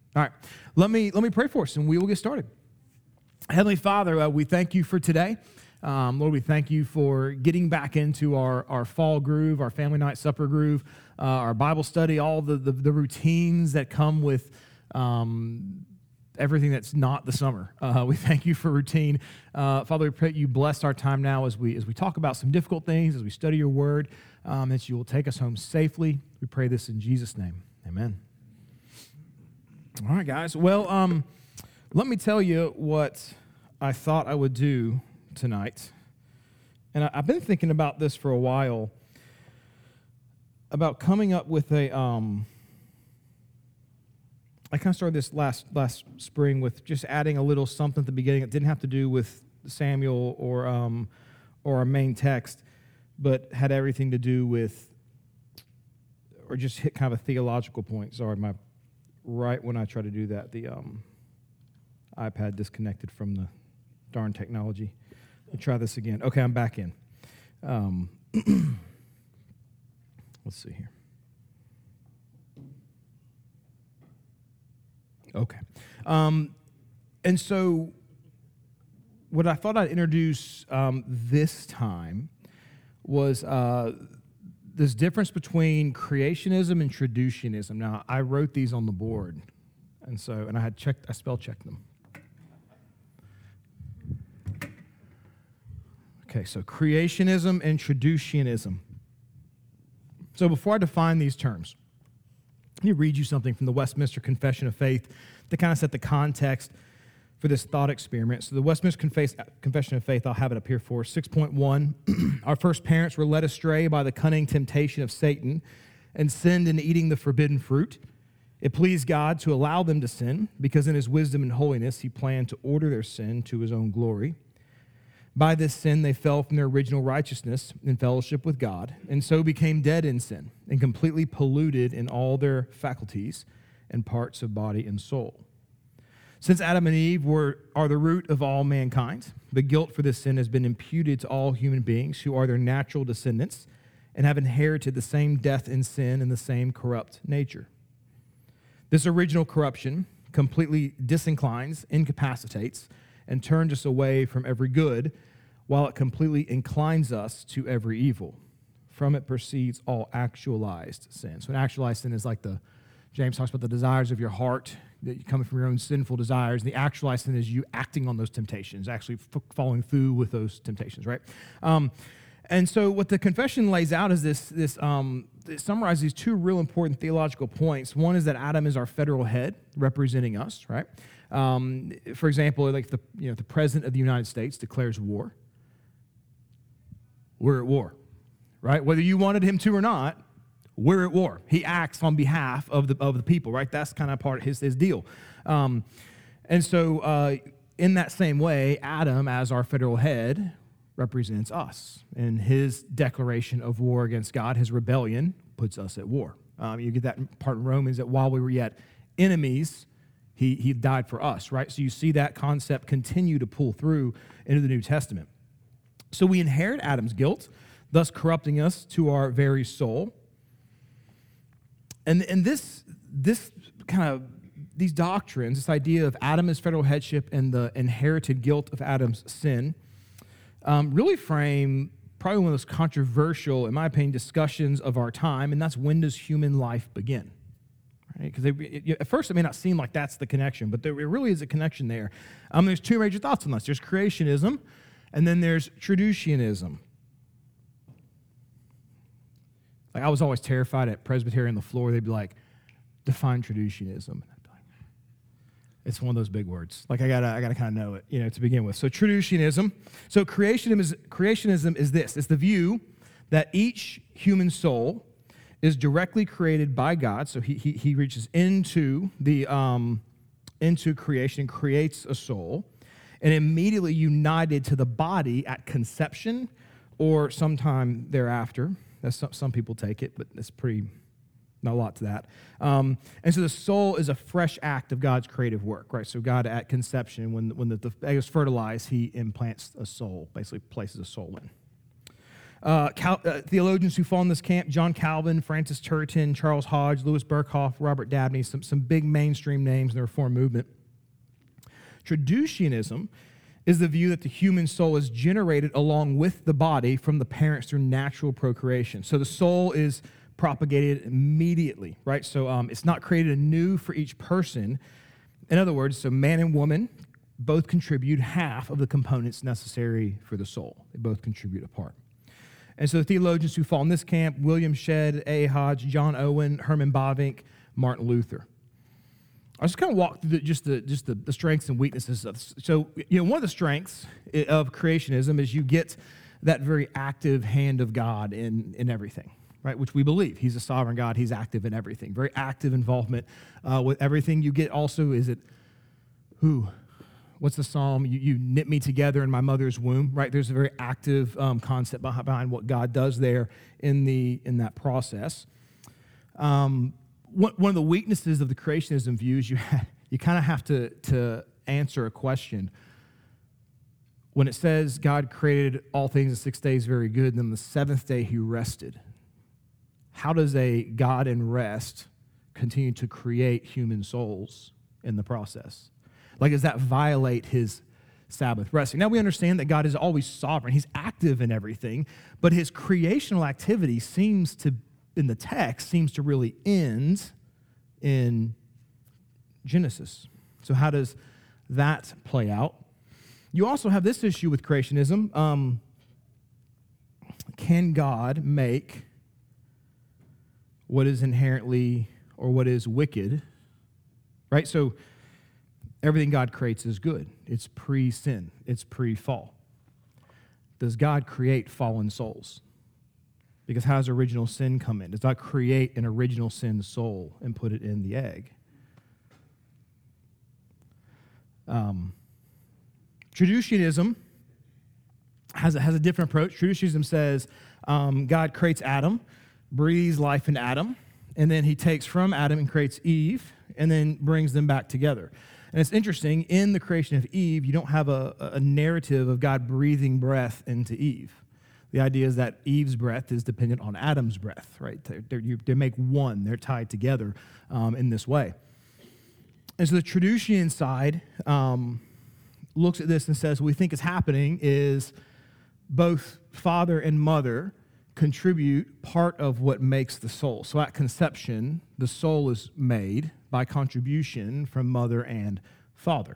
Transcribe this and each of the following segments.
All right, let me pray for us, and we will get started. Heavenly Father, we thank you for today. Lord, we thank you for getting back into our fall groove, our family night supper groove, our Bible study, all the routines that come with everything that's not the summer. We thank you for routine. Father, we pray you bless our time now as we talk about some difficult things, as we study your word, that you will take us home safely. We pray this in Jesus' name. Amen. All right, guys. Well, let me tell you what I thought I would do tonight. And I've been thinking about this for a while, about coming up with a, I kind of started this last spring with just adding a little something at the beginning. It didn't have to do with Samuel or our main text, but had everything to do with, or just hit kind of a theological point. Sorry, right when I try to do that, the iPad disconnected from the darn technology. Let me try this again. Okay, I'm back in. Let's see here. Okay. And so what I thought I'd introduce this time was this difference between creationism and traducianism. Now, I wrote these on the board, and I spell checked them. Okay, so creationism and traducianism. So before I define these terms, let me read you something from the Westminster Confession of Faith to kind of set the context for this thought experiment. So the Westminster Confession of Faith, I'll have it up here for us. 6.1, our first parents were led astray by the cunning temptation of Satan and sinned in eating the forbidden fruit. It pleased God to allow them to sin because in his wisdom and holiness he planned to order their sin to his own glory. By this sin they fell from their original righteousness in fellowship with God and so became dead in sin and completely polluted in all their faculties and parts of body and soul. Since Adam and Eve are the root of all mankind, the guilt for this sin has been imputed to all human beings who are their natural descendants and have inherited the same death and sin and the same corrupt nature. This original corruption completely disinclines, incapacitates, and turns us away from every good, while it completely inclines us to every evil. From it proceeds all actualized sin. So an actualized sin is like James talks about the desires of your heart, that come from your own sinful desires. The actualized sin is you acting on those temptations, actually following through with those temptations, right? And so what the confession lays out is this it summarizes these two real important theological points. One is that Adam is our federal head, representing us, right? For example, like the President of the United States declares war. We're at war, right? Whether you wanted him to or not, we're at war. He acts on behalf of the people, right? That's kind of part of his deal. And so in that same way, Adam, as our federal head, represents us. And his declaration of war against God, his rebellion, puts us at war. You get that part in Romans, that while we were yet enemies, he died for us, right? So you see that concept continue to pull through into the New Testament. So we inherit Adam's guilt, thus corrupting us to our very soul. And this kind of, these doctrines, this idea of Adam as federal headship and the inherited guilt of Adam's sin, really frame probably one of those controversial, in my opinion, discussions of our time, and that's, when does human life begin? Right? Because at first it may not seem like that's the connection, but there really is a connection there. There's two major thoughts on this. There's creationism, and then there's traducianism. Like, I was always terrified at Presbyterian on the floor. They'd be like, define traducianism. And I'd be like, it's one of those big words. Like, I gotta kind of know it, to begin with. So traducianism. So creationism is this. It's the view that each human soul is directly created by God. So he reaches into creation, creates a soul, and immediately united to the body at conception or sometime thereafter. That's some people take it, but it's not a lot to that. And so the soul is a fresh act of God's creative work, right? So God at conception, when the egg is fertilized, he implants a soul, basically places a soul in. Theologians who fall in this camp: John Calvin, Francis Turretin, Charles Hodge, Louis Berkhoff, Robert Dabney, some big mainstream names in the Reformed movement. Traducianism is the view that the human soul is generated along with the body from the parents through natural procreation. So the soul is propagated immediately, right? So it's not created anew for each person. In other words, so man and woman both contribute half of the components necessary for the soul. They both contribute a part. And so the theologians who fall in this camp: William Shedd, A. Hodge, John Owen, Herman Bavinck, Martin Luther. I just kind of walk through the strengths and weaknesses of. So, one of the strengths of creationism is you get that very active hand of God in everything, right? Which we believe. He's a sovereign God. He's active in everything. Very active involvement with everything. You get also, what's the psalm? You knit me together in my mother's womb, right? There's a very active concept behind what God does there in that process. One of the weaknesses of the creationism view is you kind of have to answer a question. When it says God created all things in 6 days very good, and then the seventh day he rested, how does a God in rest continue to create human souls in the process? Like, does that violate his Sabbath resting? Now, we understand that God is always sovereign. He's active in everything, but his creational activity in the text seems to really end in Genesis. So how does that play out? You also have this issue with creationism. Can God make what is inherently or what is wicked, right? So everything God creates is good. It's pre-sin. It's pre-fall. Does God create fallen souls? Because how does original sin come in? Does God create an original sin soul and put it in the egg? Traducianism has a different approach. Traducianism says God creates Adam, breathes life into Adam, and then he takes from Adam and creates Eve, and then brings them back together. And it's interesting, in the creation of Eve, you don't have a narrative of God breathing breath into Eve. The idea is that Eve's breath is dependent on Adam's breath, right? They make one. They're tied together in this way. And so the Traducian side looks at this and says, what we think is happening is both father and mother contribute part of what makes the soul. So at conception, the soul is made by contribution from mother and father.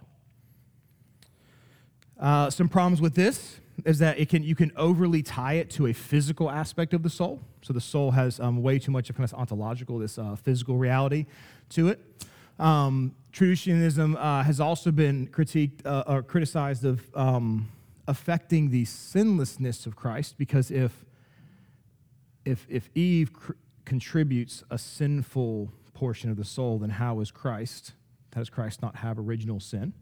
Some problems with this is that you can overly tie it to a physical aspect of the soul. So the soul has way too much of kind of ontological, this physical reality to it. Traducianism has also been critiqued or criticized of affecting the sinlessness of Christ, because if Eve contributes a sinful portion of the soul, then how does Christ not have original sin?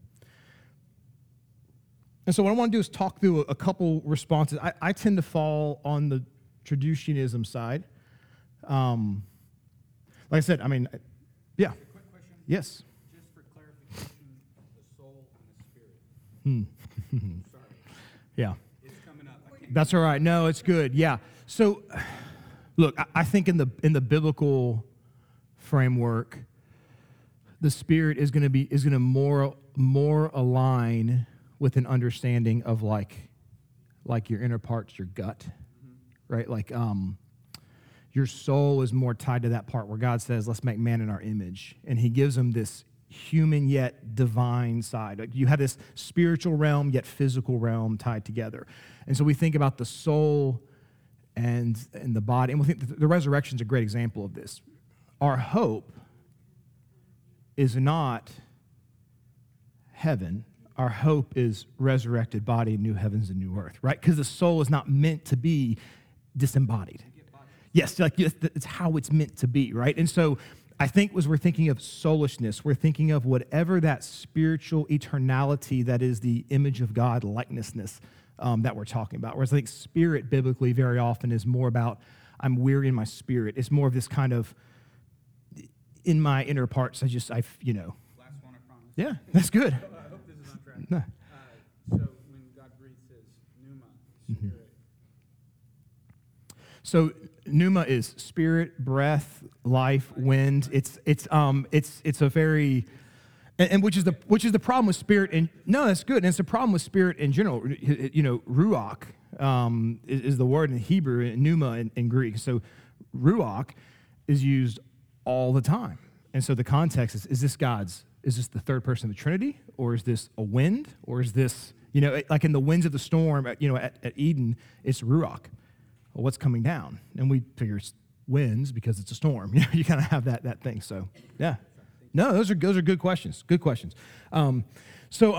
And so what I want to do is talk through a couple responses. I tend to fall on the Traducianism side. Like I said, yeah. A quick question. Yes. Just for clarification, the soul and the spirit. Sorry. Yeah. It's coming up. I can't. That's all right. No, it's good. Yeah. So, look, I think in the biblical framework, the spirit is going to more align with an understanding of like your inner parts, your gut, right? Like your soul is more tied to that part where God says, let's make man in our image. And he gives them this human yet divine side. Like you have this spiritual realm yet physical realm tied together. And so we think about the soul and the body. And we think the resurrection is a great example of this. Our hope is not heaven. Our hope is resurrected body, new heavens and new earth, right? Because the soul is not meant to be disembodied. Yes, like it's how it's meant to be, right? And so I think as we're thinking of soulishness, we're thinking of whatever that spiritual eternality that is the image of God likenessness that we're talking about. Whereas I think spirit biblically very often is more about I'm weary in my spirit. It's more of this kind of in my inner parts. Last one, I promise. Yeah, that's good. I hope this is on track. No. So when God breathes his pneuma, spirit, So pneuma is spirit, breath, life, wind. It's a very and which is the problem with spirit. And no, that's good. And it's a problem with spirit in general. You know, ruach is the word in Hebrew, and pneuma in Greek. So ruach is used all the time. And so the context is this the third person of the Trinity, or is this a wind, or is this, you know, like in the winds of the storm, at Eden, it's ruach. Well, what's coming down? And we figure it's winds because it's a storm. You know, you kind of have that thing. So yeah, no, those are good questions. Good questions. So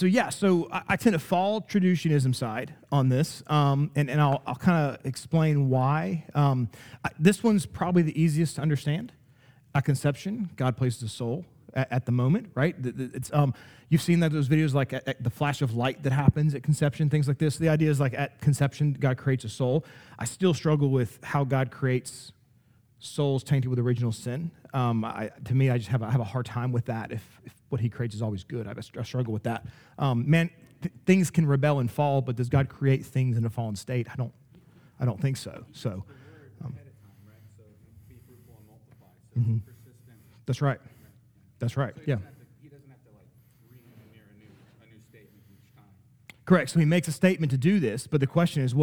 I tend to fall Traducianism side on this, and I'll kind of explain why. This one's probably the easiest to understand. At conception, God places a soul at the moment, right? It's you've seen those videos like at the flash of light that happens at conception, things like this. The idea is like at conception, God creates a soul. I still struggle with how God creates souls tainted with original sin. To me, I just have a hard time with that. If what He creates is always good, I struggle with that. Things can rebel and fall, but does God create things in a fallen state? I don't think so. So. Ahead of time, right? So be fruitful and multiply. So persistent. That's right. That's right. So Yeah. He doesn't have to like re-engineer a new statement each time. Correct. So He makes a statement to do this, but the question is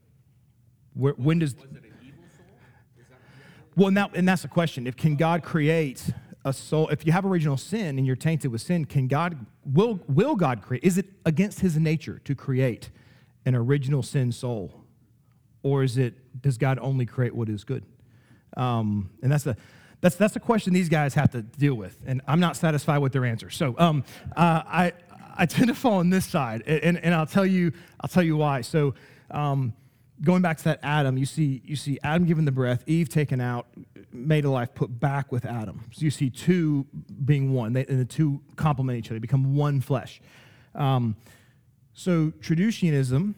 when does? Was it an evil soul? Is that Well, and that's the question. Can God create a soul? If you have original sin and you're tainted with sin, will God create? Is it against His nature to create an original sin soul, or does God only create what is good? And that's a question these guys have to deal with, and I'm not satisfied with their answer. So I tend to fall on this side, and I'll tell you why. So going back to that Adam, you see Adam given the breath, Eve taken out, made alive, put back with Adam. So you see two being one, and the two complement each other, become one flesh. So Traducianism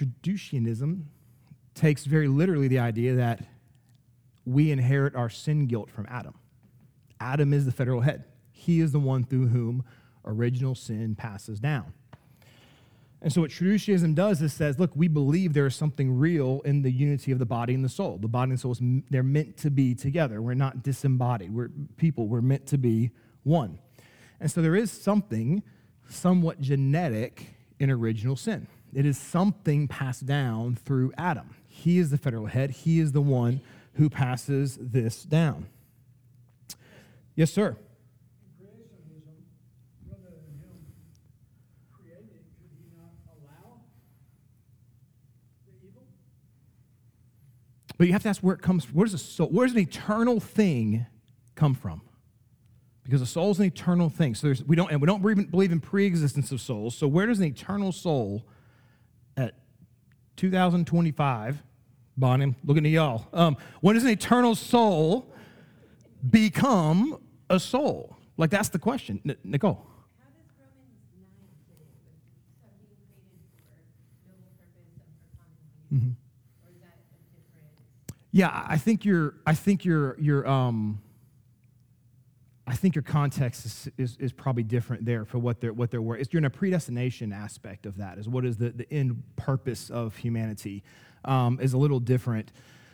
takes very literally the idea that we inherit our sin guilt from Adam. Adam is the federal head. He is the one through whom original sin passes down. And so what Traducianism does is says, look, we believe there is something real in the unity of the body and the soul. The body and the soul, they're meant to be together. We're not disembodied. We're meant to be one. And so there is something somewhat genetic in original sin. It is something passed down through Adam. He is the federal head. He is the one who passes this down. Yes, sir. Creationism, rather than Him creating, could He not allow the evil? But you have to ask where it comes from. Where does an eternal thing come from? Because a soul is an eternal thing. So we don't believe in pre-existence of souls. So where does an eternal soul at 2025, Bonnie, I'm looking at y'all. When does an eternal soul become a soul? Like, that's the question. Nicole. How does Romans 9 fit in with something created for noble purpose and for common use? Or is that a different? Yeah, I think your context is probably different there for what they're worth. You're in a predestination aspect of that. Is what is the end purpose of humanity is a little different.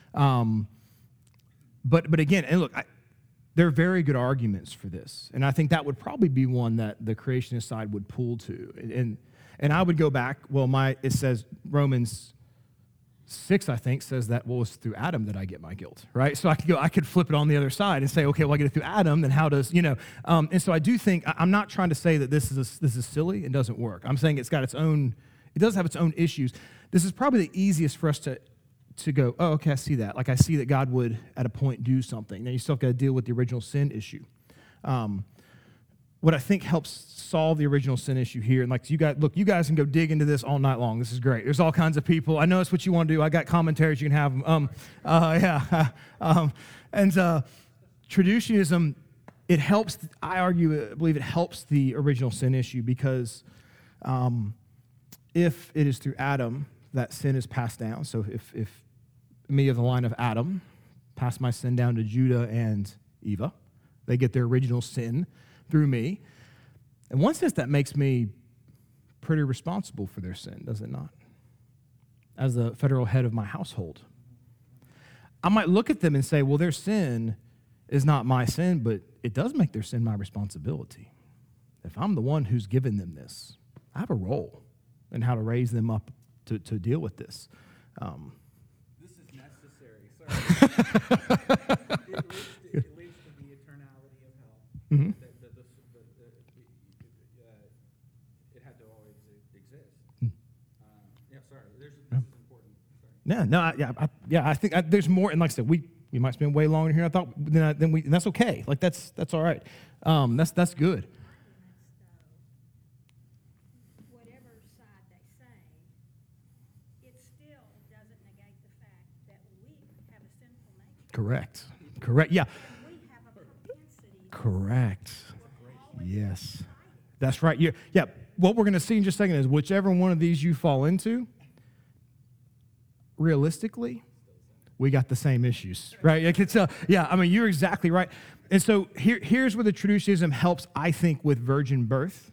But again, and look, there are very good arguments for this, and I think that would probably be one that the creationist side would pull to. And I would go back. Well, it says Romans 6, I think, says that, well, it's through Adam that I get my guilt, right? So I could flip it on the other side and say, okay, well, I get it through Adam, then how does, and so I do think, I'm not trying to say that this is silly and doesn't work. I'm saying it does have its own issues. This is probably the easiest for us to go, oh, okay, I see that. Like, I see that God would, at a point, do something. Now, you still have got to deal with the original sin issue. What I think helps solve the original sin issue here, and like you guys can go dig into this all night long. This is great. There's all kinds of people. I know it's what you want to do. I got commentaries. You can have them. Traducianism, it helps. I believe it helps the original sin issue because if it is through Adam that sin is passed down. So if me of the line of Adam pass my sin down to Judah and Eva, they get their original sin through me. In one sense, that makes me pretty responsible for their sin, does it not? As the federal head of my household. I might look at them and say, well, their sin is not my sin, but it does make their sin my responsibility. If I'm the one who's given them this, I have a role in how to raise them up to deal with this. This is necessary. Sorry. It leads to the eternality of hell. Mm-hmm. It had to always exist. Hmm. Yeah, sorry. This is important. Sorry. I think there's more. And like I said, we might spend way longer here than I thought. And that's okay. Like that's all right. That's good. Whatever side they say, it still doesn't negate the fact that we have a sinful nature. Correct. Yeah. We have a propensity. Correct. We're always Yes. fighting. That's right. Yeah. What we're going to see in just a second is whichever one of these you fall into, realistically, we got the same issues, right? I can tell. Yeah, I mean, you're exactly right. And so here's where the traditionalism helps, I think, with virgin birth.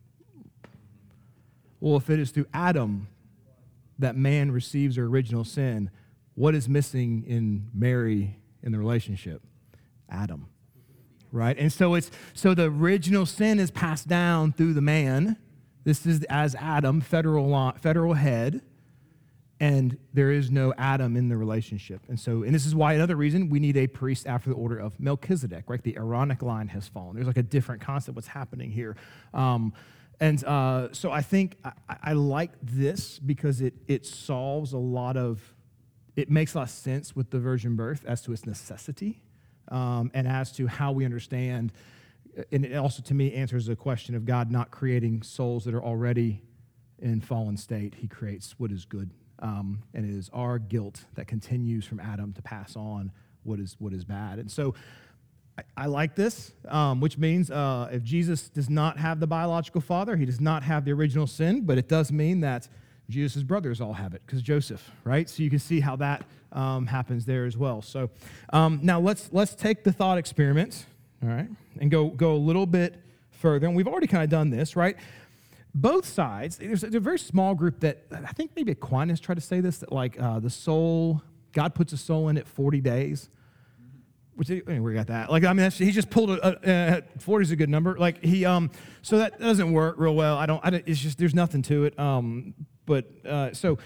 Well, if it is through Adam that man receives their original sin, what is missing in Mary in the relationship? Adam, right? And so the original sin is passed down through the man. This is as Adam, federal head, and there is no Adam in the relationship. And this is why another reason we need a priest after the order of Melchizedek, right? The Aaronic line has fallen. There's like a different concept what's happening here. So I think I like this because it solves it makes a lot of sense with the virgin birth as to its necessity and as to how we understand. And it also, to me, answers the question of God not creating souls that are already in fallen state. He creates what is good. And it is our guilt that continues from Adam to pass on what is bad. And so I like this, which means if Jesus does not have the biological father, he does not have the original sin, but it does mean that Jesus' brothers all have it because Joseph, right? So you can see how that happens there as well. So now let's take the thought experiment, all right, and go a little bit further. And we've already kind of done this, right? Both sides, there's a very small group that I think maybe Aquinas tried to say this, that like the soul, God puts a soul in it 40 days. Which we got that. Like, I mean, he just pulled 40 is a good number. Like so that doesn't work real well. It's just, there's nothing to it. But the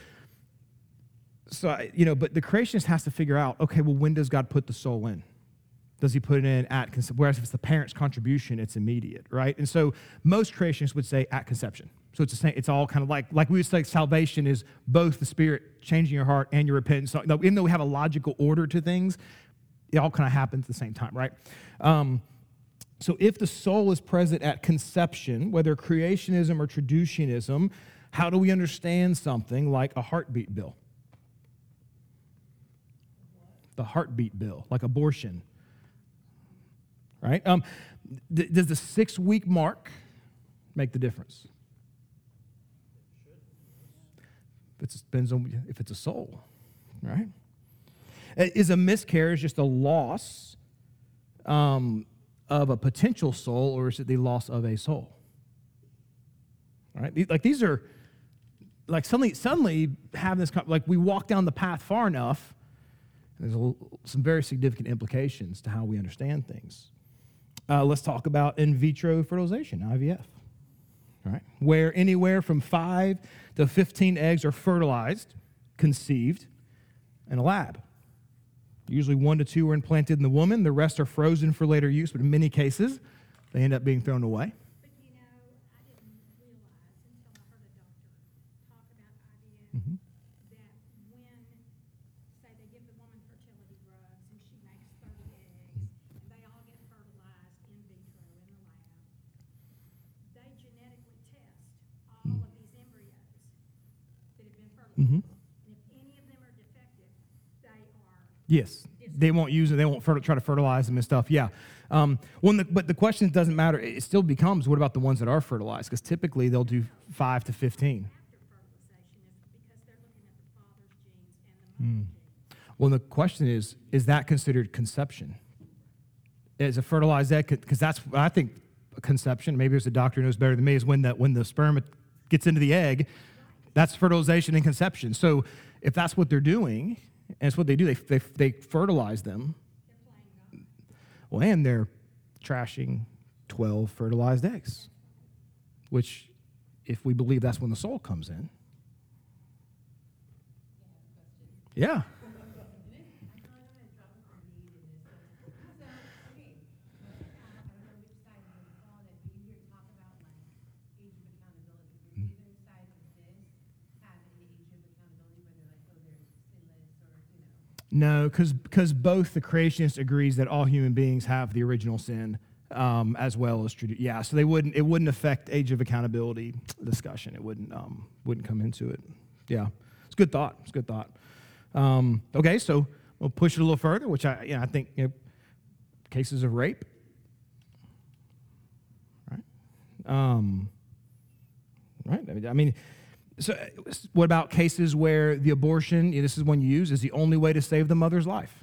creationist has to figure out, okay, well, when does God put the soul in? Does he put it in at conception? Whereas if it's the parent's contribution, it's immediate, right? And so most creationists would say at conception. So it's all kind of like we would say salvation is both the Spirit changing your heart and your repentance. So, even though we have a logical order to things, it all kind of happens at the same time, right? So if the soul is present at conception, whether creationism or traducianism, how do we understand something like a heartbeat bill? The heartbeat bill, like abortion, right? Does the 6-week mark make the difference? It depends on if it's a soul, right? Is a miscarriage just a loss of a potential soul, or is it the loss of a soul? All right, like these are like suddenly having this, like we walk down the path far enough, and there's some very significant implications to how we understand things. Let's talk about in vitro fertilization, IVF. All right, where anywhere from 5 to 15 eggs are fertilized, conceived in a lab. Usually 1 to 2 are implanted in the woman. The rest are frozen for later use, but in many cases, they end up being thrown away. But I didn't realize until I heard a doctor talk about IVF Mm-hmm. that when, say, they give the woman fertility drugs and she makes 30 eggs and they all get fertilized in vitro in the lab, they genetically test all of these embryos that have been fertilized. Mm-hmm. And if any of them are defective, they are. Yes, they won't use it. They won't try to fertilize them and stuff. Yeah. But the question doesn't matter. It still becomes, what about the ones that are fertilized? Because typically they'll do 5 to 15. After fertilization is because they're looking at the father's genes and the mother's genes. Well, the question is that considered conception? Is a fertilized egg, because that's, I think, conception, maybe there's a doctor who knows better than me, is when the sperm gets into the egg, that's fertilization and conception. So if that's what they're doing, And it's what they do. They fertilize them. They're playing God. Well, and they're trashing 12 fertilized eggs, which, if we believe that's when the soul comes in. Yeah. No, because both the creationist agrees that all human beings have the original sin, as well as yeah. So it wouldn't affect age of accountability discussion. It wouldn't come into it. Yeah, it's a good thought. It's a good thought. Okay, so we'll push it a little further, which I think cases of rape. Right. Right. I mean. So what about cases where the abortion, this is one you use, is the only way to save the mother's life?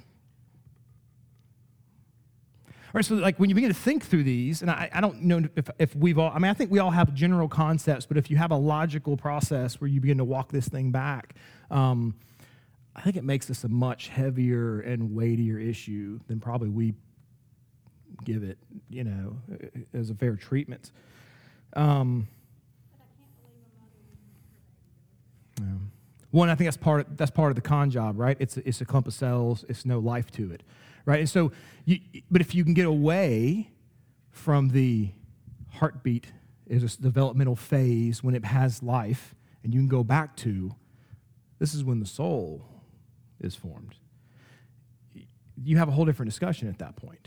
All right, so like when you begin to think through these, and I don't know if we've all, I think we all have general concepts, but if you have a logical process where you begin to walk this thing back, I think it makes this a much heavier and weightier issue than probably we give it, as a fair treatment. One, I think that's part of the con job, right? It's a clump of cells. It's no life to it, right? And so, but if you can get away from the heartbeat is a developmental phase when it has life, and you can go back to this is when the soul is formed. You have a whole different discussion at that point.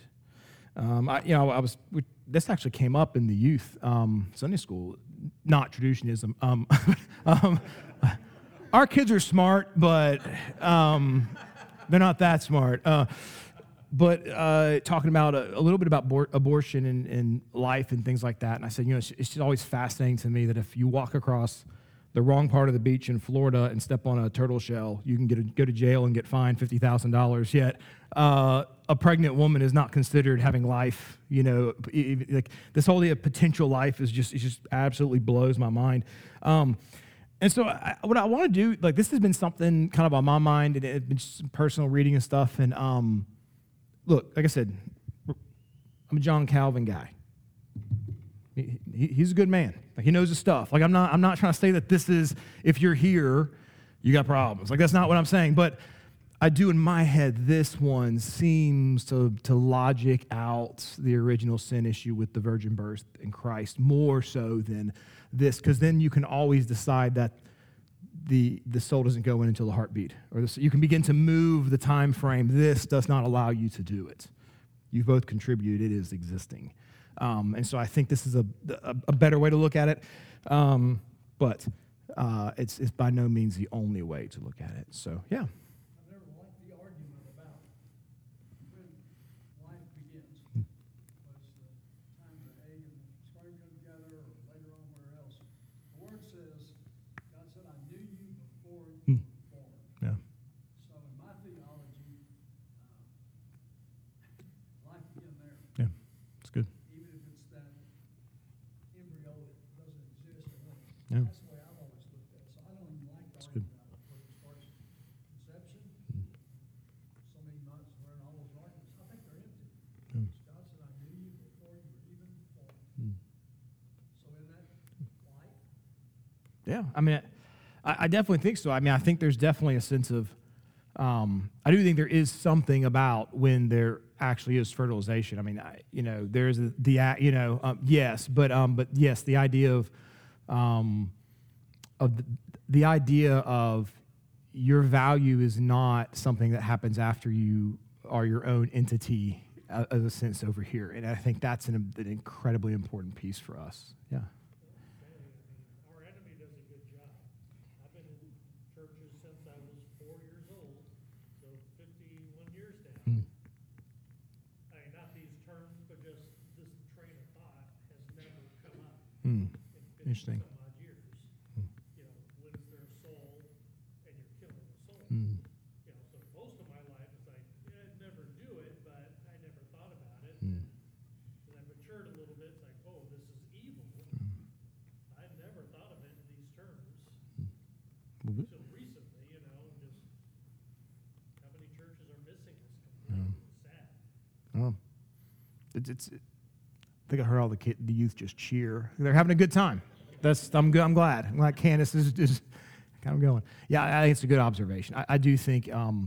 This actually came up in the youth Sunday school, not traditionism. Our kids are smart, but they're not that smart. But talking about a little bit about abortion and life and things like that. And I said, it's just always fascinating to me that if you walk across the wrong part of the beach in Florida and step on a turtle shell, you can go to jail and get fined $50,000. Yet a pregnant woman is not considered having life. Like this whole idea of potential life it just absolutely blows my mind. And so what I want to do, like this has been something kind of on my mind, and it's been some personal reading and stuff. And look, like I said, I'm a John Calvin guy. He's a good man. Like he knows his stuff. Like I'm not trying to say that this is, if you're here, you got problems. Like that's not what I'm saying. But I do in my head, this one seems to logic out the original sin issue with the virgin birth in Christ more so than this, because then you can always decide that the soul doesn't go in until the heartbeat, or you can begin to move the time frame. This does not allow you to do it. You both contribute. It is existing, and so I think this is a better way to look at it, but it's by no means the only way to look at it. So yeah. I've never liked the argument about when life begins. Was the time the egg and the sperm come together, or later on where else? The word says, God said, I knew you before you were born. Yeah. So in my theology, life began there. Yeah. It's good. Even if it's that embryo that doesn't exist. Yeah. That's the way I've always looked at it. So I don't even like the good. argument about whether it starts conception, so many months, where all those arguments. I think they're empty. God said, I knew you before you were even born. So in that life, Yeah, I definitely think so. I think there's definitely a sense of, I do think there is something about when there actually is fertilization. There's yes, but yes, the idea of the idea of your value is not something that happens after you are your own entity, as a sense over here, and I think that's an incredibly important piece for us. Yeah. Our enemy does a good job. I've been in churches since I was 4 years old, so 51 years now. Not these terms, but just this train of thought has never come up in 50 Interesting. some odd years. When is there a soul and you're killing the soul? So most of my life it's like, I'd never do it, but I never thought about it. As I matured a little bit, it's like, oh, this is evil. I'd never thought of it in these terms until recently, just. I think I heard all the youth just cheer. They're having a good time. I'm good. I'm glad. I'm glad Candace is kind of going. Yeah, I think it's a good observation. I do think,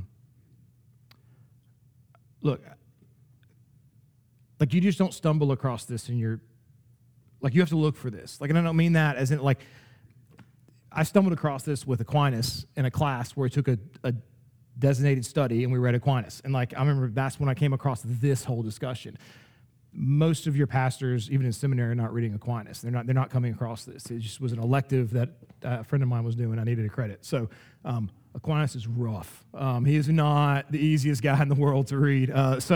look, like you just don't stumble across this in your, like you have to look for this. Like, and I don't mean that as in like, I stumbled across this with Aquinas in a class where we took a designated study and we read Aquinas. And like, I remember that's when I came across this whole discussion. Most of your pastors, even in seminary, are not reading Aquinas. They're not coming across this. It just was an elective that a friend of mine was doing. I needed a credit. So Aquinas is rough. He is not the easiest guy in the world to read. That's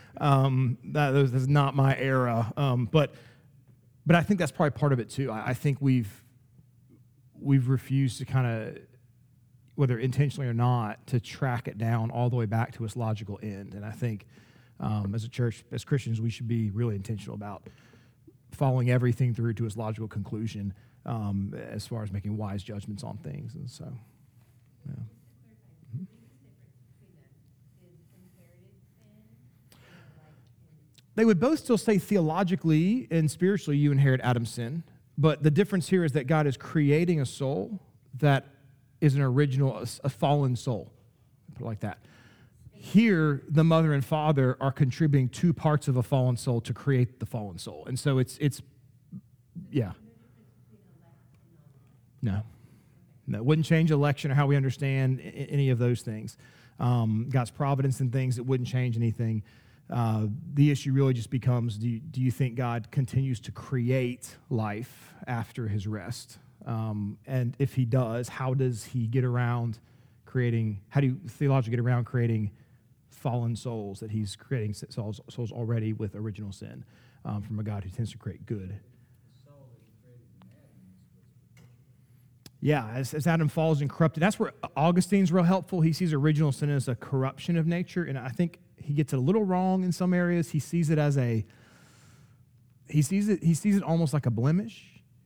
not my era. But I think that's probably part of it too. I think we've refused to kind of, whether intentionally or not, to track it down all the way back to its logical end. And I think as a church, as Christians, we should be really intentional about following everything through to its logical conclusion as far as making wise judgments on things. And so, yeah. They would both still say theologically and spiritually you inherit Adam's sin, but the difference here is that God is creating a soul that is an original, a fallen soul, put it like that. Here, the mother and father are contributing two parts of a fallen soul to create the fallen soul. And so it's yeah. No, it wouldn't change election or how we understand any of those things. God's providence and things, it wouldn't change anything. The issue really just becomes, do you think God continues to create life after his rest? And if he does, how does he get around creating, how do you theologically get around creating fallen souls, that he's creating souls already with original sin from a God who tends to create good? Yeah, as Adam falls and corrupted. That's where Augustine's real helpful. He sees original sin as a corruption of nature, and I think he gets it a little wrong in some areas. He sees it as he sees it almost like a blemish.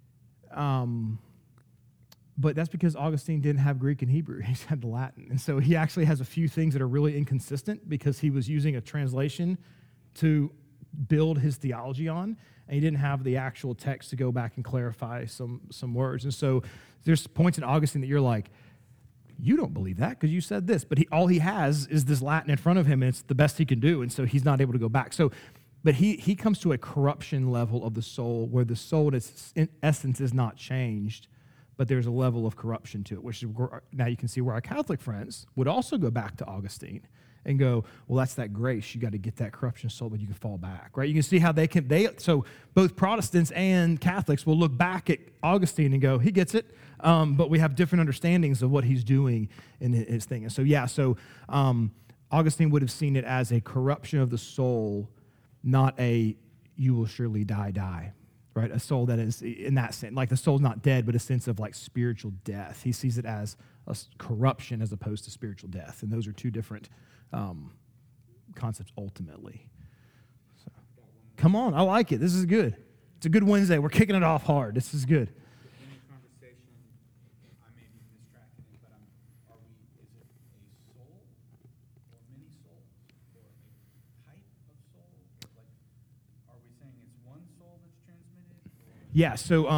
But that's because Augustine didn't have Greek and Hebrew. He had the Latin. And so he actually has a few things that are really inconsistent because he was using a translation to build his theology on, and he didn't have the actual text to go back and clarify some words. And so there's points in Augustine that you're like, you don't believe that because you said this. But all he has is this Latin in front of him, and it's the best he can do. And so he's not able to go back. But he comes to a corruption level of the soul where the soul in essence is not changed, but there's a level of corruption to it, which is now you can see where our Catholic friends would also go back to Augustine and go, well, that's that grace. You got to get that corruption soul, but you can fall back, right? You can see how so both Protestants and Catholics will look back at Augustine and go, he gets it, but we have different understandings of what he's doing in his thing. And so, Augustine would have seen it as a corruption of the soul, not a you will surely die. Right, a soul that is in that sense, like the soul's not dead, but a sense of like spiritual death. He sees it as a corruption as opposed to spiritual death, and those are two different concepts ultimately. So, come on, I like it. This is good. It's a good Wednesday. We're kicking it off hard. This is good. In the conversation, I may be mistracking it, but is it a soul or many souls or a type of soul? Like, are we saying it's one soul that's transmitted? Yeah.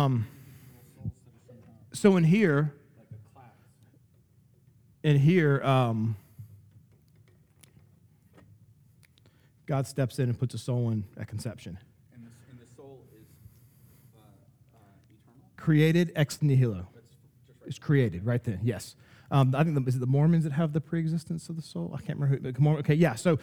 So in here, Like a class. God steps in and puts a soul in at conception. And the soul is eternal? Created ex nihilo. That's just right. It's created right then, yes. I think, is it the Mormons that have the preexistence of the soul? I can't remember who. Okay, yeah. So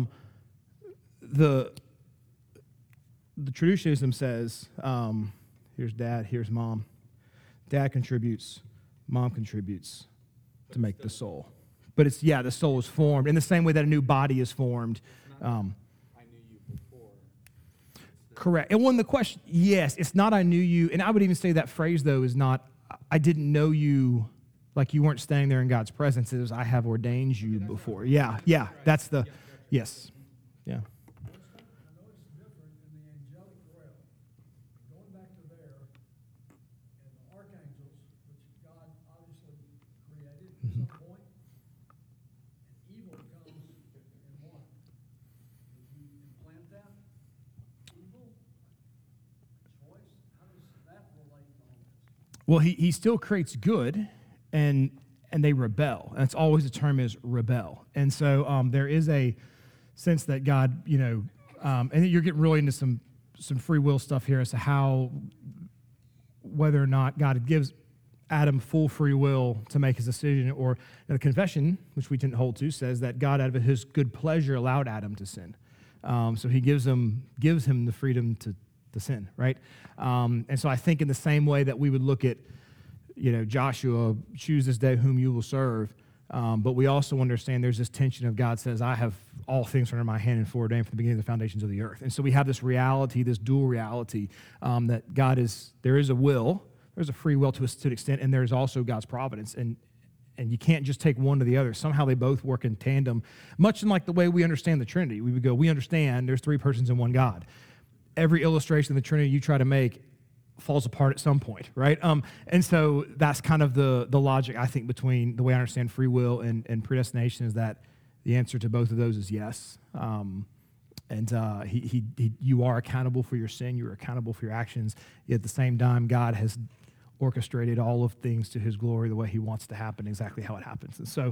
the Traducianism says, here's dad, here's mom. Dad contributes, mom contributes to make the soul. But the soul is formed in the same way that a new body is formed. I knew you before. Correct. And when the question, yes, it's not I knew you. And I would even say that phrase, though, is not I didn't know you, like you weren't standing there in God's presence. It was I have ordained you before. Yeah, that's the, yes. Yeah. I noticed different in the angelic realm. Going back to there, and the archangels, which God obviously created at some point, and evil comes in one. Did you implant that? Well, he still creates good, and they rebel. And it's always the term is rebel. And so there is a sense that God, and you're getting really into some free will stuff here as to how, whether or not God gives Adam full free will to make his decision, or the confession, which we didn't hold to, says that God, out of his good pleasure, allowed Adam to sin. So he gives him the freedom to sin, right? And so I think in the same way that we would look at, Joshua, choose this day whom you will serve, but we also understand there's this tension of God says, I have all things under my hand and foreordained from the beginning of the foundations of the earth. And so we have this reality, this dual reality, that there is a will, there's a free will to an extent, and there's also God's providence. And you can't just take one to the other. Somehow they both work in tandem, much in like the way we understand the Trinity. We would go, we understand there's three persons in one God. Every illustration of the Trinity you try to make falls apart at some point, right? And so that's kind of the logic, I think, between the way I understand free will and predestination, is that the answer to both of those is yes. You are accountable for your sin. You are accountable for your actions. Yet at the same time, God has orchestrated all of things to his glory the way he wants to happen, exactly how it happens. And so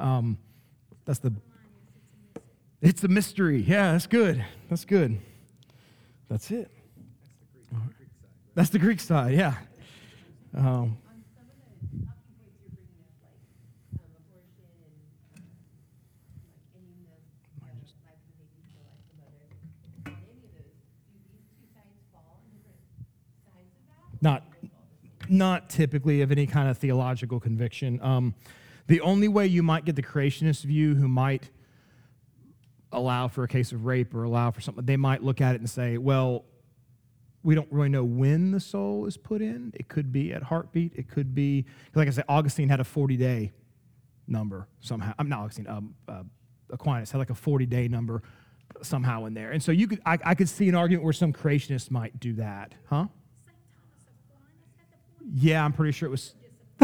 it's a mystery. Yeah, that's good. That's good. That's it. That's the Greek side, yeah. On some of the talking points you're bringing up, like abortion and like ending the life of the baby for the life of the mother, on any of those, do these two sides fall on different sides of that? Not typically of any kind of theological conviction. The only way you might get the creationist view, who might allow for a case of rape or allow for something, they might look at it and say, well, we don't really know when the soul is put in. It could be at heartbeat. It could be, like I said, Augustine had a 40-day number somehow. I'm not Augustine. Aquinas had like a 40-day number somehow in there. And so I could see an argument where some creationists might do that, huh? St. Thomas Aquinas had the 40. Yeah, I'm pretty sure it was.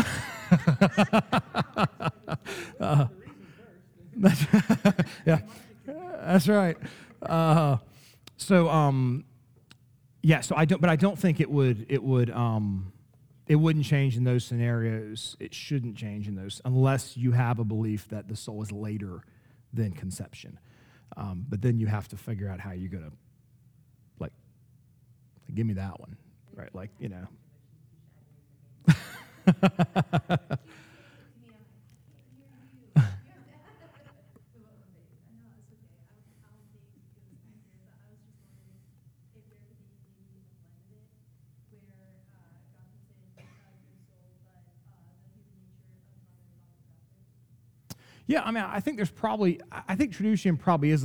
Yeah, that's right. So I don't think it wouldn't change in those scenarios. It shouldn't change in those unless you have a belief that the soul is later than conception. But then you have to figure out how you're gonna like give me that one, right? Yeah, I mean, I think Traducian probably is,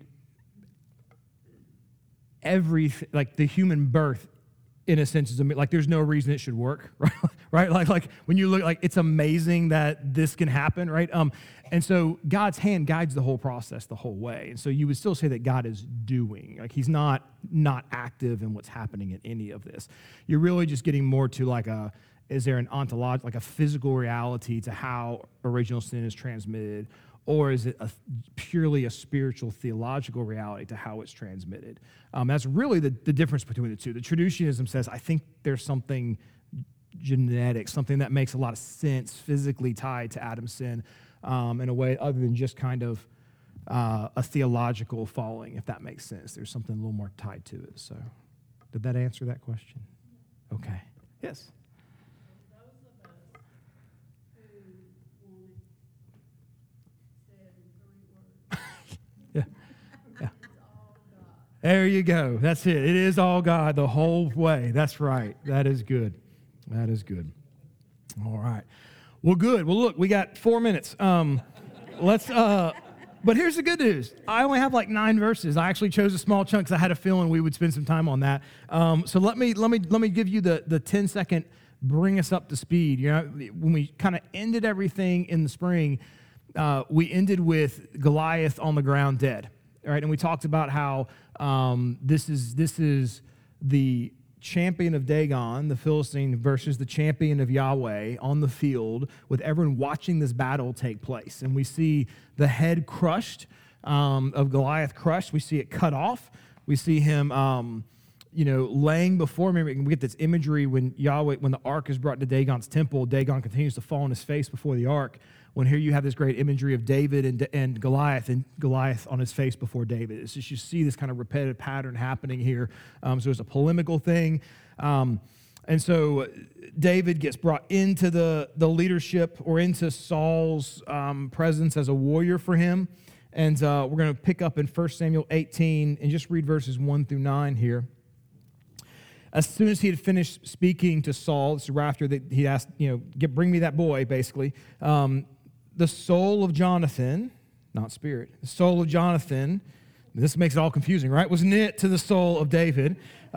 everything, like the human birth, in a sense, is like there's no reason it should work, right? Like when you look, like it's amazing that this can happen, right? And so God's hand guides the whole process the whole way. And so you would still say that God is doing, like he's not active in what's happening in any of this. You're really just getting more to is there an ontological, like a physical reality to how original sin is transmitted, or is it purely a spiritual theological reality to how it's transmitted? That's really the difference between the two. The Traducianism says, I think there's something genetic, something that makes a lot of sense physically tied to Adam's sin in a way other than just kind of a theological falling, if that makes sense. There's something a little more tied to it. So did that answer that question? Okay. Yes? There you go. That's it. It is all God the whole way. That's right. That is good. That is good. All right. Well, good. Well, look, we got 4 minutes. But here's the good news. I only have like 9 verses. I actually chose a small chunk because I had a feeling we would spend some time on that. So let me give you the 10-second bring us up to speed. When we kind of ended everything in the spring, we ended with Goliath on the ground dead. All right, and we talked about how this is the champion of Dagon, the Philistine, versus the champion of Yahweh on the field, with everyone watching this battle take place. And we see the head crushed, of Goliath crushed. We see it cut off. We see him laying before me. We get this imagery when the ark is brought to Dagon's temple, Dagon continues to fall on his face before the ark. When here you have this great imagery of David and Goliath on his face before David. It's just you see this kind of repetitive pattern happening here. So it's a polemical thing. And so David gets brought into the leadership or into Saul's presence as a warrior for him. And we're going to pick up in 1 Samuel 18 and just read verses 1 through 9 here. As soon as he had finished speaking to Saul, this is after that he asked, bring me that boy, basically. The soul of Jonathan, not spirit, the soul of Jonathan, this makes it all confusing, right? Was knit to the soul of David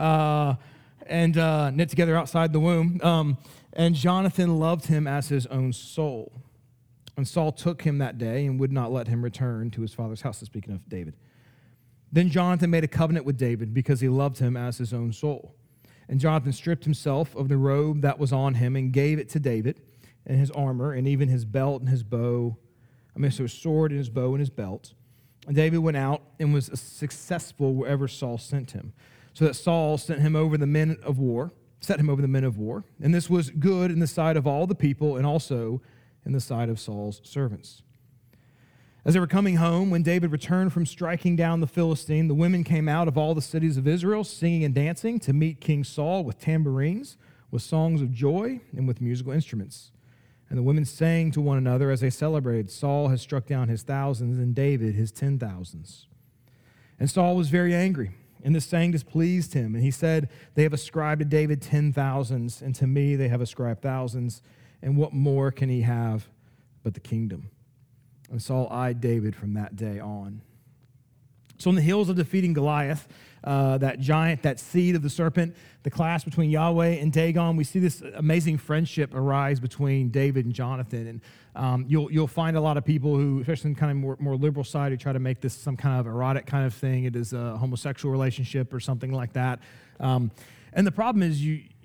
and knit together outside the womb. And Jonathan loved him as his own soul. And Saul took him that day and would not let him return to his father's house. Speaking of David. Then Jonathan made a covenant with David because he loved him as his own soul. And Jonathan stripped himself of the robe that was on him and gave it to David and his armor and even his belt and his bow. So his sword and his bow and his belt. And David went out and was successful wherever Saul sent him. So that Saul set him over the men of war. And this was good in the sight of all the people and also in the sight of Saul's servants. As they were coming home, when David returned from striking down the Philistine, the women came out of all the cities of Israel, singing and dancing to meet King Saul with tambourines, with songs of joy, and with musical instruments. And the women sang to one another as they celebrated, Saul has struck down his thousands and David his 10,000s. And Saul was very angry, and this saying displeased him. And he said, they have ascribed to David 10,000s, and to me they have ascribed thousands. And what more can he have but the kingdom? And Saul eyed David from that day on. So on the heels of defeating Goliath, that giant, that seed of the serpent, the clash between Yahweh and Dagon, we see this amazing friendship arise between David and Jonathan. And you'll find a lot of people who, especially in kind of more liberal side, who try to make this some kind of erotic kind of thing. It is a homosexual relationship or something like that. And the problem is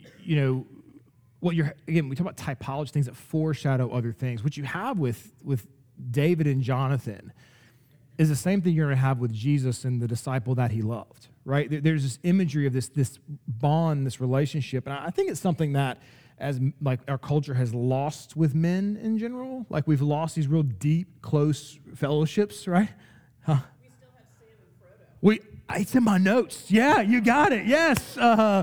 we talk about typology, things that foreshadow other things. What you have with David and Jonathan is the same thing you're going to have with Jesus and the disciple that he loved, right? There's this imagery of this bond, this relationship. And I think it's something that as like our culture has lost with men in general. Like we've lost these real deep, close fellowships, right? Huh? We still have Sam and Frodo. It's in my notes. Yeah, you got it. Yes.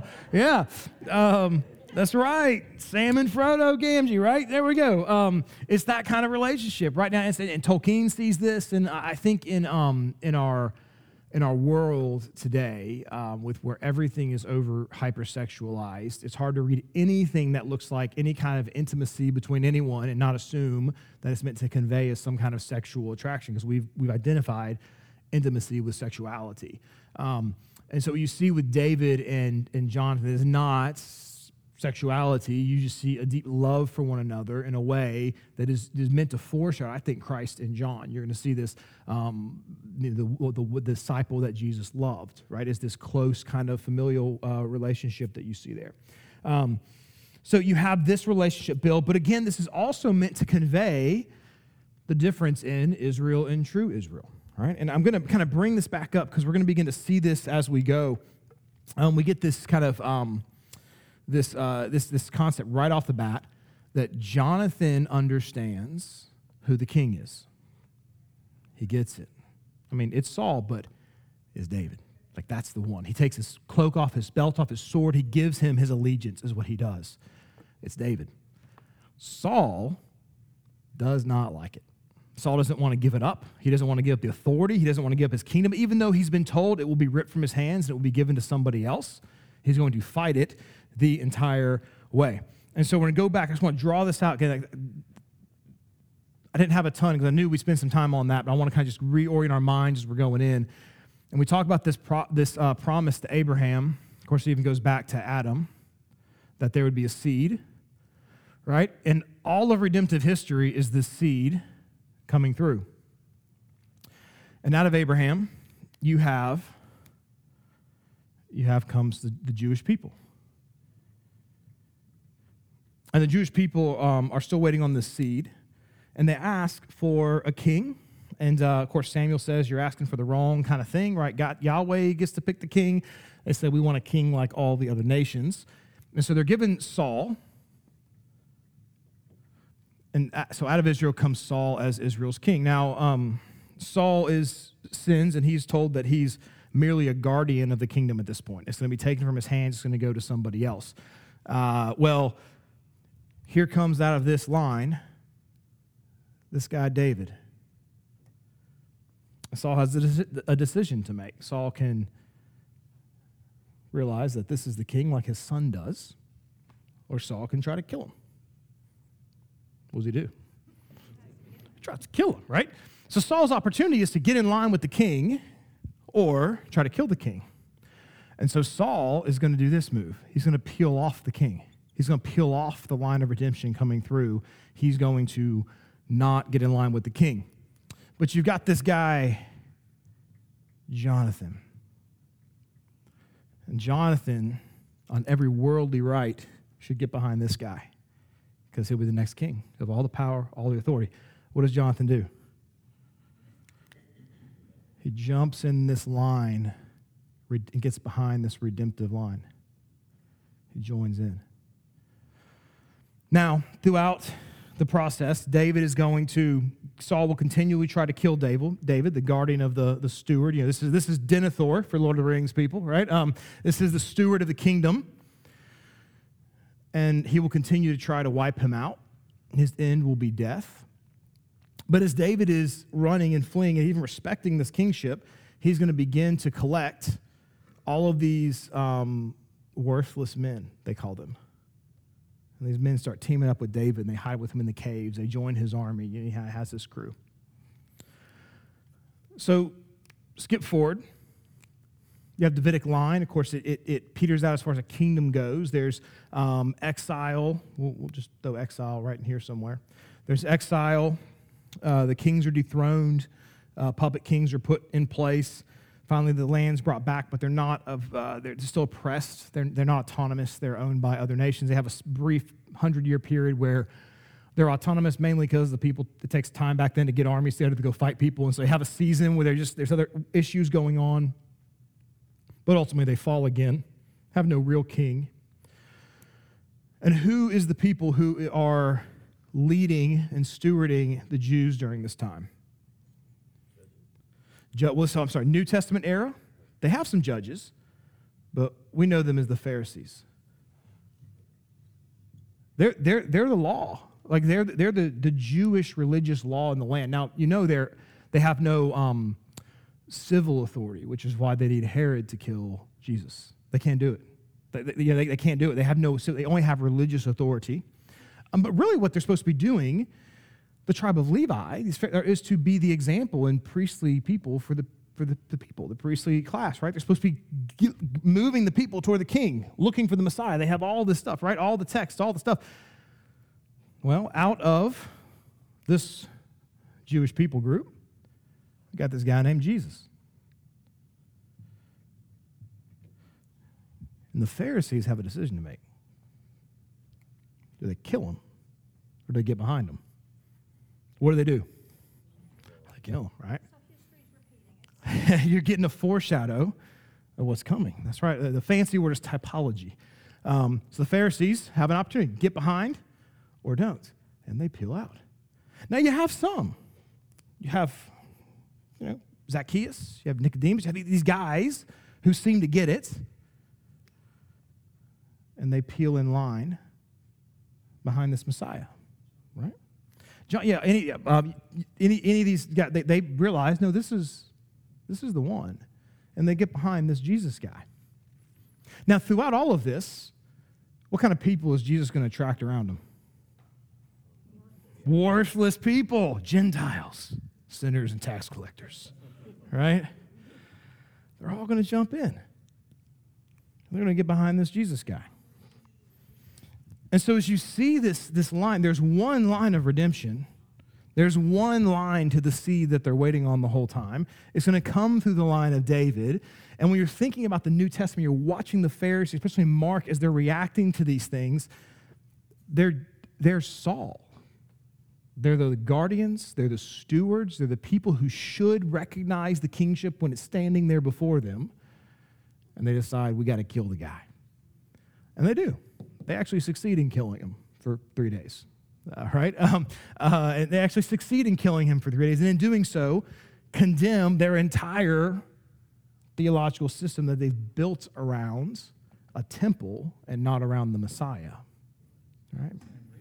That's right. Sam and Frodo Gamgee, right? There we go. It's that kind of relationship right now. And Tolkien sees this, and I think in our world today, with where everything is over hypersexualized, it's hard to read anything that looks like any kind of intimacy between anyone and not assume that it's meant to convey as some kind of sexual attraction, because we've identified intimacy with sexuality. And so what you see with David and Jonathan is not sexuality. You just see a deep love for one another in a way that is meant to foreshadow, I think, Christ and John. You're going to see this, the disciple that Jesus loved, right? Is this close kind of familial relationship that you see there. So you have this relationship built, but again, this is also meant to convey the difference in Israel and true Israel, right? And I'm going to kind of bring this back up because we're going to begin to see this as we go. We get this kind of this concept right off the bat that Jonathan understands who the king is. He gets it. I mean, it's Saul, but it's David. Like, that's the one. He takes his cloak off, his belt off, his sword. He gives him his allegiance is what he does. It's David. Saul does not like it. Saul doesn't want to give it up. He doesn't want to give up the authority. He doesn't want to give up his kingdom, even though he's been told it will be ripped from his hands and it will be given to somebody else. He's going to fight it the entire way. And so we're going to go back. I just want to draw this out. I didn't have a ton because I knew we'd spend some time on that, but I want to kind of just reorient our minds as we're going in. And we talk about this promise to Abraham. Of course, it even goes back to Adam, that there would be a seed, right? And all of redemptive history is this seed coming through. And out of Abraham, you have comes the Jewish people. And the Jewish people are still waiting on this seed, and they ask for a king And, of course, Samuel says, you're asking for the wrong kind of thing, right? God, Yahweh gets to pick the king. They say, we want a king like all the other nations. And so they're given Saul. And so out of Israel comes Saul as Israel's king. Now, Saul sins, and he's told that he's merely a guardian of the kingdom at this point. It's going to be taken from his hands. It's going to go to somebody else. Well, here comes out of this line this guy David. Saul has a decision to make. Saul can realize that this is the king like his son does, or Saul can try to kill him. What does he do? He tries to kill him, right? So Saul's opportunity is to get in line with the king or try to kill the king. And so Saul is going to do this move. He's going to peel off the king. He's going to peel off the line of redemption coming through. He's going to not get in line with the king. But you've got this guy, Jonathan. And Jonathan, on every worldly right, should get behind this guy because he'll be the next king. He'll have all the power, all the authority. What does Jonathan do? He jumps in this line and gets behind this redemptive line. He joins in. Now, throughout the process, Saul will continually try to kill David, the guardian of the steward. This is Denethor for Lord of the Rings people, right? This is the steward of the kingdom. And he will continue to try to wipe him out. His end will be death. But as David is running and fleeing and even respecting this kingship, he's going to begin to collect all of these worthless men, they call them. And these men start teaming up with David, and they hide with him in the caves. They join his army. He has this crew. So skip forward. You have Davidic line. Of course, it peters out as far as a kingdom goes. There's exile. We'll just throw exile right in here somewhere. There's exile. The kings are dethroned. Puppet kings are put in place. Finally, the land's brought back, but they're still oppressed. They're not autonomous. They're owned by other nations. They have a brief 100-year period where they're autonomous, mainly because the people, it takes time back then to get armies together to go fight people. And so they have a season where there's other issues going on. But ultimately, they fall again, have no real king. And who is the people who are leading and stewarding the Jews during this time? New Testament era. They have some judges, but we know them as the Pharisees. They're the law. Like they're the Jewish religious law in the land. Now, they have no civil authority, which is why they need Herod to kill Jesus. They can't do it. They can't do it. They only have religious authority. But really what they're supposed to be doing, the tribe of Levi, is to be the example and priestly people for the people, the priestly class, right? They're supposed to be moving the people toward the king, looking for the Messiah. They have all this stuff, right? All the text, all the stuff. Well, out of this Jewish people group, we got this guy named Jesus. And the Pharisees have a decision to make. Do they kill him or do they get behind him? What do? They kill him, right? So history's repeating You're getting a foreshadow of what's coming. That's right. The fancy word is typology. So the Pharisees have an opportunity. Get behind or don't. And they peel out. Now you have some. You have, Zacchaeus. You have Nicodemus. You have these guys who seem to get it. And they peel in line behind this Messiah, right? Any of these guys, they realize, no, this is the one. And they get behind this Jesus guy. Now, throughout all of this, what kind of people is Jesus going to attract around him? Worthless people, Gentiles, sinners and tax collectors, right? They're all going to jump in. They're going to get behind this Jesus guy. And so as you see this line, there's one line of redemption. There's one line to the seed that they're waiting on the whole time. It's going to come through the line of David. And when you're thinking about the New Testament, you're watching the Pharisees, especially Mark, as they're reacting to these things, they're Saul. They're the guardians, they're the stewards, they're the people who should recognize the kingship when it's standing there before them. And they decide, we got to kill the guy. And they do. They actually succeed in killing him for 3 days. Right? And they actually succeed in killing him for 3 days. And in doing so, condemn their entire theological system that they've built around a temple and not around the Messiah. Right?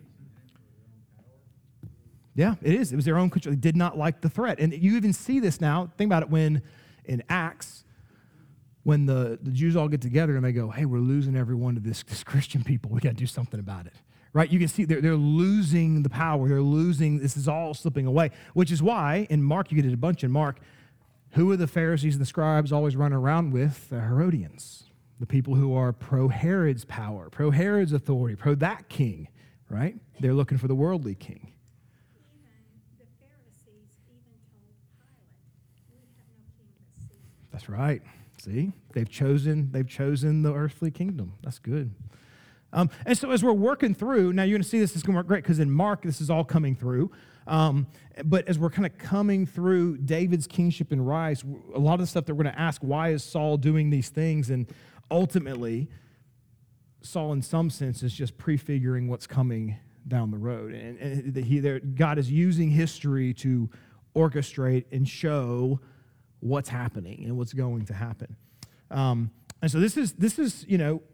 Yeah, it is. It was their own control. They did not like the threat. And you even see this now. Think about it when in Acts, when the Jews all get together and they go, hey, we're losing everyone to this Christian people. We got to do something about it. Right? You can see they're losing the power. They're losing, this is all slipping away, which is why in Mark, you get it a bunch in Mark, who are the Pharisees and the scribes always run around with? The Herodians, the people who are pro-Herod's power, pro-Herod's authority, pro-that king, right? They're looking for the worldly king. Even the Pharisees even told Pilate, we have no king but Caesar. That's right. See, they've chosen the earthly kingdom. That's good. And so as we're working through, now you're going to see this is going to work great because in Mark, this is all coming through. But as we're kind of coming through David's kingship and rise, a lot of the stuff that we're going to ask, why is Saul doing these things? And ultimately, Saul in some sense is just prefiguring what's coming down the road. And God is using history to orchestrate and show what's happening and what's going to happen. And so this is, you know,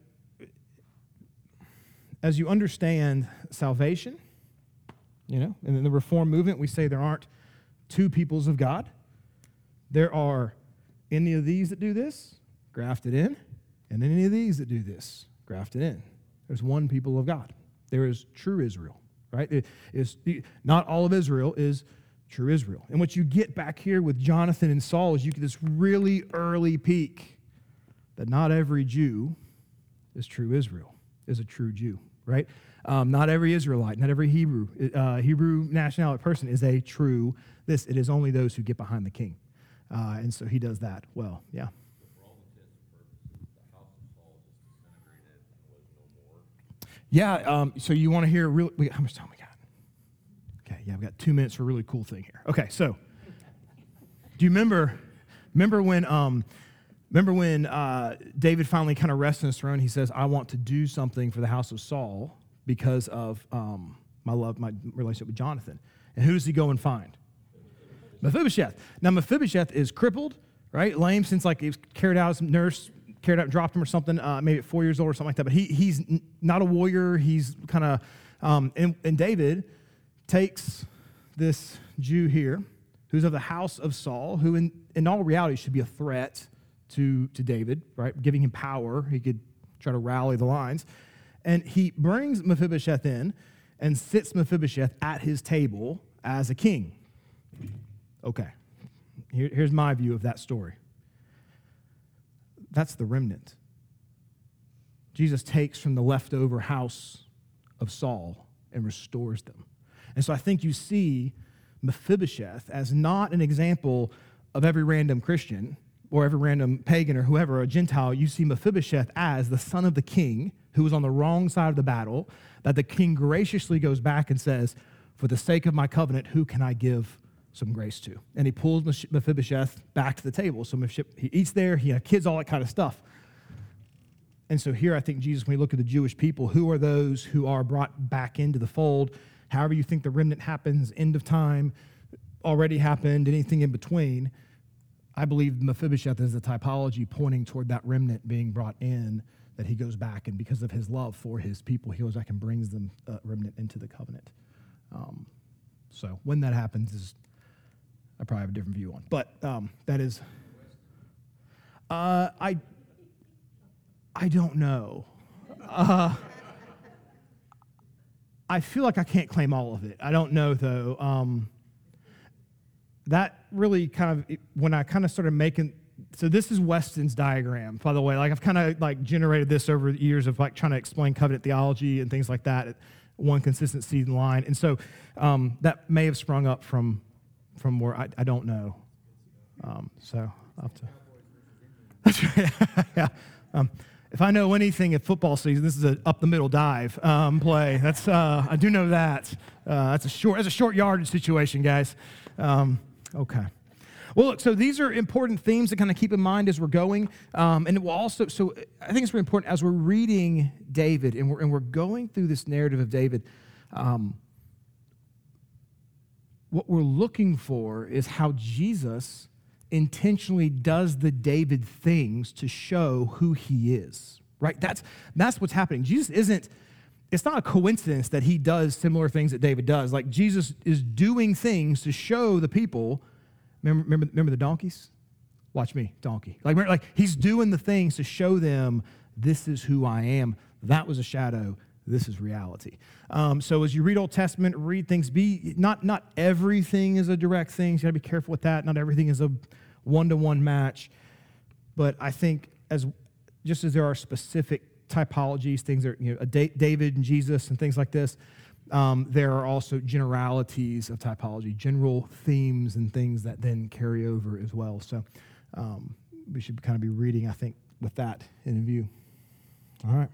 as you understand salvation, you know, and in the Reform movement, we say there aren't two peoples of God. There are any of these that do this, grafted in, and any of these that do this, grafted in. There's one people of God. There is true Israel, right? It is not all of Israel is true Israel. And what you get back here with Jonathan and Saul is you get this really early peek that not every Jew is true Israel, is a true Jew, right? Not every Israelite, not every Hebrew nationality person is a true this. It is only those who get behind the king. And so he does that well, yeah. Yeah, so you want to hear how much time we got? Okay, yeah, we got 2 minutes for a really cool thing here. Okay, so do you remember when David finally kind of rests on his throne? He says, I want to do something for the house of Saul because of my relationship with Jonathan. And who does he go and find? Mephibosheth. Now, Mephibosheth is crippled, right? Lame since like he was carried out as a nurse, carried out and dropped him or something, maybe at 4 years old or something like that. But he's not a warrior. He's kind of, and David takes this Jew here who's of the house of Saul, who in all reality should be a threat to David, right? Giving him power. He could try to rally the lines. And he brings Mephibosheth in and sits Mephibosheth at his table as a king. Okay, here's my view of that story. That's the remnant. Jesus takes from the leftover house of Saul and restores them. And so I think you see Mephibosheth as not an example of every random Christian or every random pagan or whoever, a Gentile. You see Mephibosheth as the son of the king who was on the wrong side of the battle, that the king graciously goes back and says, for the sake of my covenant, who can I give some grace to? And he pulls Mephibosheth back to the table. So he eats there, he has kids, all that kind of stuff. And so here I think Jesus, when you look at the Jewish people, who are those who are brought back into the fold? However you think the remnant happens, end of time, already happened, anything in between, I believe Mephibosheth is a typology pointing toward that remnant being brought in, that he goes back, and because of his love for his people, he goes back and brings them remnant into the covenant. So when that happens is I probably have a different view on. But that is, I don't know. I feel like I can't claim all of it. I don't know, though. That really kind of, when I kind of started making, so this is Weston's diagram, by the way. Like I've kind of like generated this over the years of like trying to explain covenant theology and things like that, one consistent seed line. And so that may have sprung up from where I don't know. So I'll have to. That's right. Yeah. if I know anything at football season, this is a up the middle dive play. That's I do know that. That's a short yardage situation, guys. Okay. Well, look, so these are important themes to kind of keep in mind as we're going. And it will also, so I think it's very important as we're reading David and we're going through this narrative of David, what we're looking for is how Jesus intentionally does the David things to show who he is, right? That's what's happening. Jesus isn't, it's not a coincidence that he does similar things that David does. Like Jesus is doing things to show the people. Remember the donkeys? Watch me, donkey. Like he's doing the things to show them this is who I am. That was a shadow. This is reality. So as you read Old Testament, read things. Not everything is a direct thing. So you got to be careful with that. Not everything is a one-to-one match. But I think just as there are specific typologies, things are David and Jesus and things like this. There are also generalities of typology, general themes and things that then carry over as well. So we should kind of be reading, I think, with that in view. All right.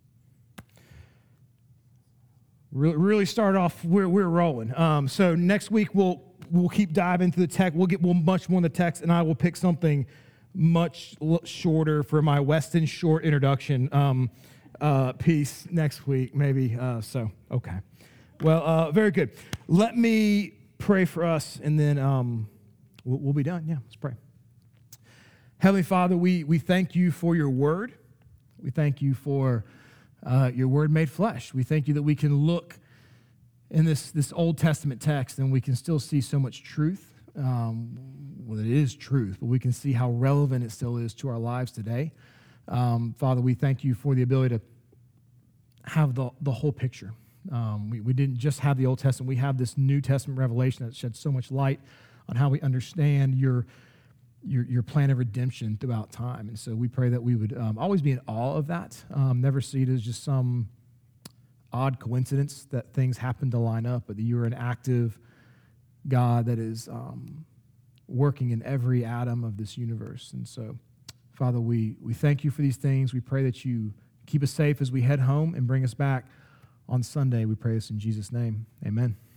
Really start off, we're rolling. So next week we'll keep diving into the text. We'll get much more in the text, and I will pick something much shorter for my Weston short introduction piece next week, maybe. Okay. Well, very good. Let me pray for us, and then we'll be done. Yeah, let's pray. Heavenly Father, we thank you for your word. We thank you for your word made flesh. We thank you that we can look in this Old Testament text, and we can still see so much truth. Well, it is truth, but we can see how relevant it still is to our lives today. Father, we thank you for the ability to have the whole picture. We didn't just have the Old Testament. We have this New Testament revelation that sheds so much light on how we understand your plan of redemption throughout time. And so we pray that we would always be in awe of that, never see it as just some odd coincidence that things happen to line up, but that you're an active God that is working in every atom of this universe. And so, Father, we thank you for these things. We pray that you keep us safe as we head home and bring us back on Sunday. We pray this in Jesus' name. Amen.